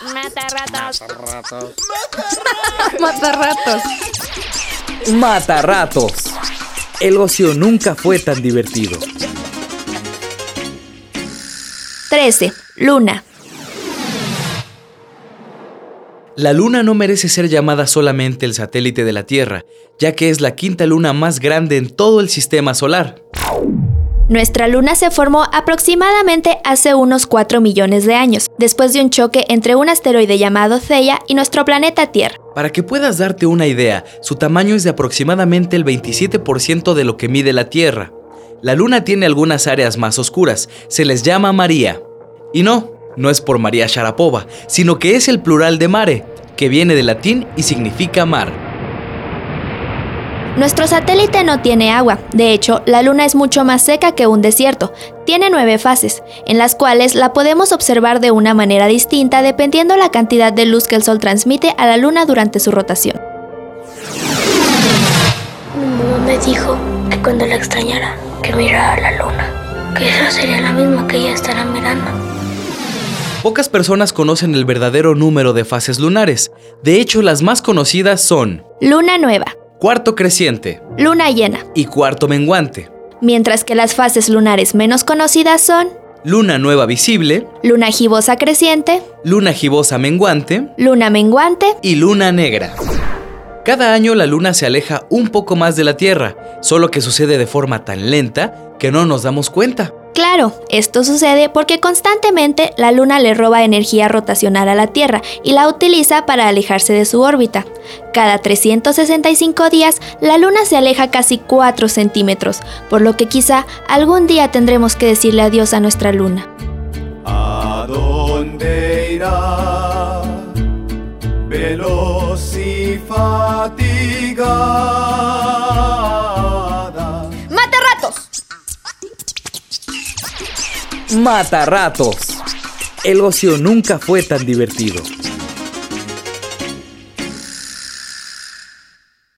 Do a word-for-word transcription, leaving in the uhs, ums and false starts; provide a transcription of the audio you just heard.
Mata ratos. Mata ratos. Mata ratos. El ocio nunca fue tan divertido. trece. Luna. La Luna no merece ser llamada solamente el satélite de la Tierra, ya que es la quinta luna más grande en todo el sistema solar. Nuestra luna se formó aproximadamente hace unos cuatro millones de años, después de un choque entre un asteroide llamado Theia y nuestro planeta Tierra. Para que puedas darte una idea, su tamaño es de aproximadamente el veintisiete por ciento de lo que mide la Tierra. La Luna tiene algunas áreas más oscuras, se les llama María. Y no, no es por María Sharapova, sino que es el plural de mare, que viene del latín y significa mar. Nuestro satélite no tiene agua. De hecho, la Luna es mucho más seca que un desierto. Tiene nueve fases, en las cuales la podemos observar de una manera distinta dependiendo la cantidad de luz que el Sol transmite a la Luna durante su rotación. Mi mamá me dijo que cuando la extrañara, que mirara a la Luna, que esa sería la misma que ella estará mirando. Pocas personas conocen el verdadero número de fases lunares. De hecho, las más conocidas son Luna nueva, cuarto creciente, luna llena, y cuarto menguante. Mientras que las fases lunares menos conocidas son Luna nueva visible, luna gibosa creciente, luna gibosa menguante luna menguante. y luna negra. Cada año la Luna se aleja un poco más de la Tierra, solo que sucede de forma tan lenta que no nos damos cuenta. Claro, esto sucede porque constantemente la Luna le roba energía rotacional a la Tierra y la utiliza para alejarse de su órbita. Cada trescientos sesenta y cinco días, la Luna se aleja casi cuatro centímetros, por lo que quizá algún día tendremos que decirle adiós a nuestra Luna. ¿A dónde irá? Veloz y fatigada. ¡Mata ratos! Mata ratos. El ocio nunca fue tan divertido.